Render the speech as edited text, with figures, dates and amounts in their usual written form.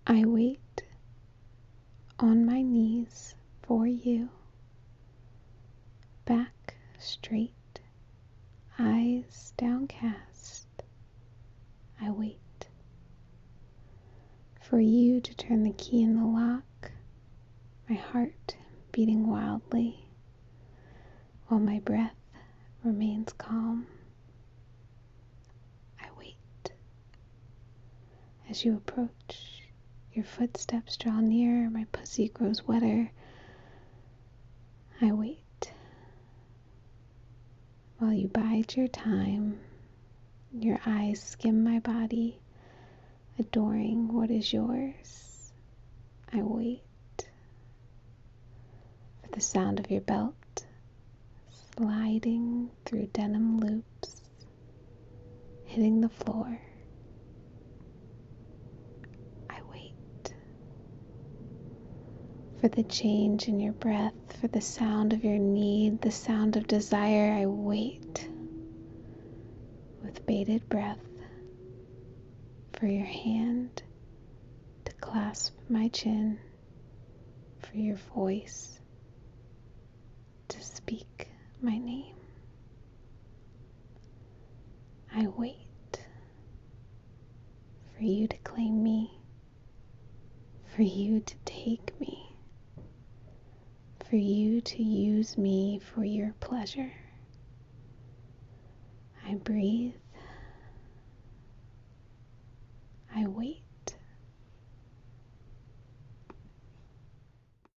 I wait on my knees for you, back straight, eyes downcast. I wait for you to turn the key in the lock, my heart beating wildly while my breath remains calm. I wait as you approach. Your footsteps draw near, my pussy grows wetter. I wait while you bide your time. Your eyes skim my body, adoring what is yours. I wait for the sound of your belt sliding through denim loops, hitting the floor. I wait for the change in your breath, for the sound of your need, the sound of desire. I wait with bated breath for your hand to clasp my chin, for your voice to speak my name. I wait for you to claim me, for you to take me, for you to use me for your pleasure. I breathe. I wait.